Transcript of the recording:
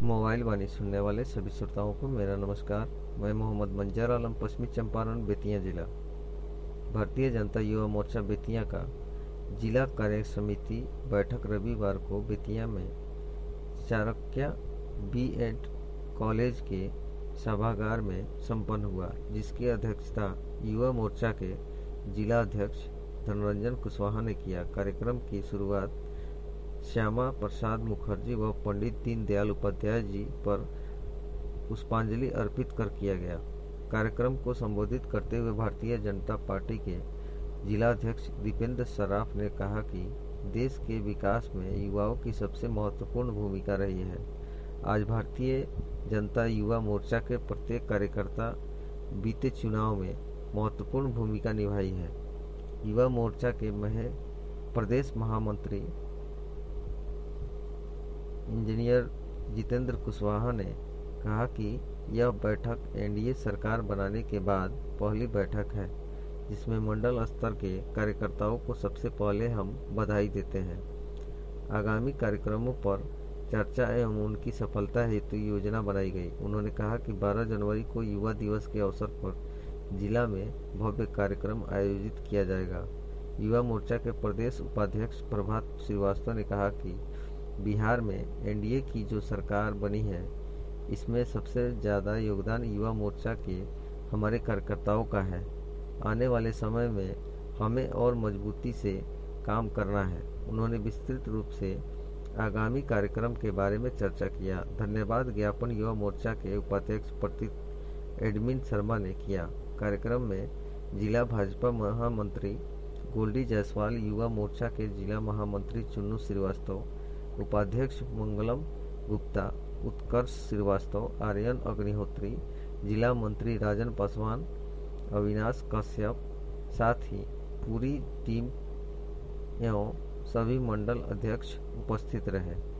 Mobile वाणी सुनने वाले सभी श्रोताओं को मेरा नमस्कार। मैं मोहम्मद मंजर आलम, पश्चिमी चंपारण, बेतिया जिला। भारतीय जनता युवा मोर्चा बेतिया का जिला कार्य समिति बैठक रविवार को बेतिया में चाणक्य बी.एड कॉलेज के सभागार में संपन्न हुआ, जिसकी अध्यक्षता युवा मोर्चा के जिला अध्यक्ष धनरंजन कुशवाहा ने किया। कार्यक्रम की शुरुआत श्यामा प्रसाद मुखर्जी व पंडित दीनदयाल उपाध्याय जी पर पुष्पांजलि अर्पित कर किया गया। कार्यक्रम को संबोधित करते हुए भारतीय जनता पार्टी के जिलाध्यक्ष दीपेंद्र सराफ ने कहा कि देश के विकास में युवाओं की सबसे महत्वपूर्ण भूमिका रही है। आज भारतीय जनता युवा मोर्चा के प्रत्येक कार्यकर्ता बीते चुनाव में महत्वपूर्ण भूमिका निभाई है। युवा मोर्चा के प्रदेश महामंत्री इंजीनियर जितेंद्र कुशवाहा ने कहा कि यह बैठक एनडीए सरकार बनाने के बाद पहली बैठक है, जिसमें मंडल स्तर के कार्यकर्ताओं को सबसे पहले हम बधाई देते हैं। आगामी कार्यक्रमों पर चर्चा एवं उनकी सफलता हेतु योजना बनाई गई। उन्होंने कहा कि 12 जनवरी को युवा दिवस के अवसर पर जिला में भव्य कार्यक्रम आयोजित किया जाएगा। युवा मोर्चा के प्रदेश उपाध्यक्ष प्रभात श्रीवास्तव ने कहा कि बिहार में एनडीए की जो सरकार बनी है, इसमें सबसे ज़्यादा योगदान युवा मोर्चा के हमारे कार्यकर्ताओं का है। आने वाले समय में हमें और मजबूती से काम करना है। उन्होंने विस्तृत रूप से आगामी कार्यक्रम के बारे में चर्चा किया। धन्यवाद ज्ञापन युवा मोर्चा के उपाध्यक्ष प्रतीक एडमिन शर्मा ने किया। कार्यक्रम में जिला भाजपा महामंत्री गोल्डी जायसवाल, युवा मोर्चा के जिला महामंत्री चुन्नू श्रीवास्तव, उपाध्यक्ष मंगलम गुप्ता, उत्कर्ष श्रीवास्तव, आर्यन अग्निहोत्री, जिला मंत्री राजन पासवान, अविनाश कश्यप, साथ ही पूरी टीम एवं सभी मंडल अध्यक्ष उपस्थित रहे।